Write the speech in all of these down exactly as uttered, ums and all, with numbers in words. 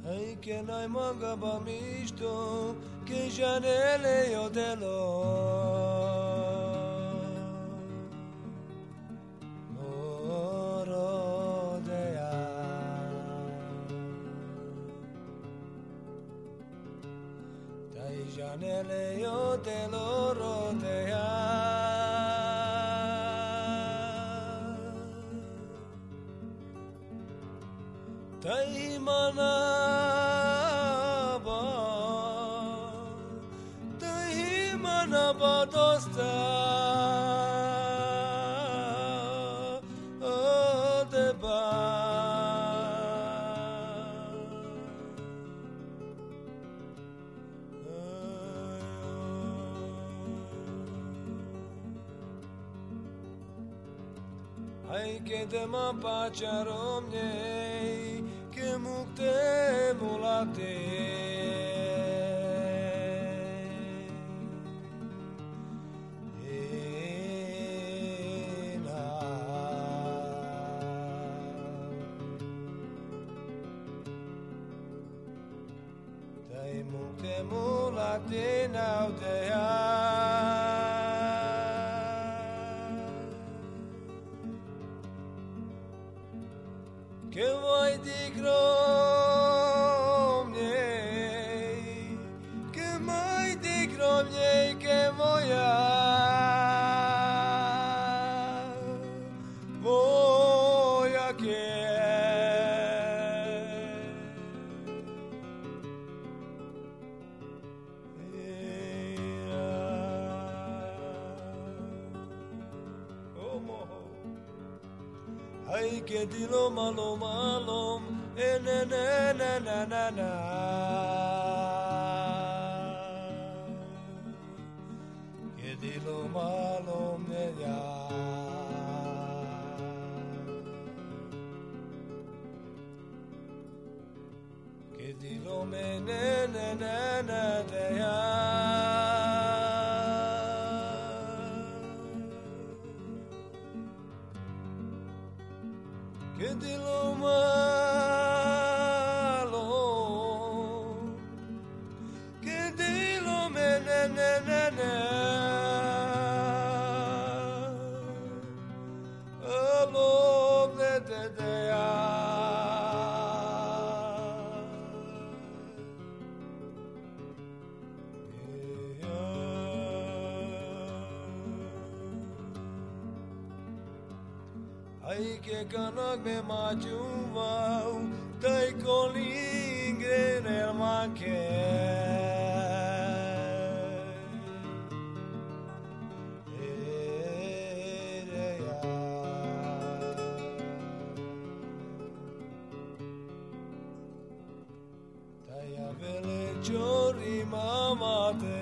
Ai che noi manga bamisto che janele io te lo oro dea dai janele io te lo rodea dai manaba dai manaba dosta oh deba ai che te ma paciarom nei che mukte mulate ena dai mukte mulate now they che vuoi di gromniei, che mai di gromniei che voia, voia che ai che di lo malo malo e na na na na na na che di lo malo me ya che di lo me na na na na de ya che di lo malo, che di lo me ne ne ne ne, alo de de de ai che canog me maciuvau dai colingre nel manche dai avele giorni mamma te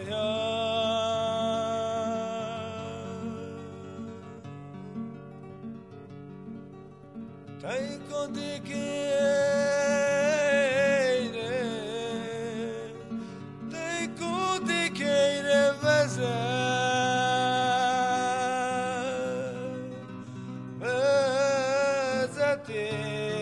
dai conti che dai conti che ne vese vese te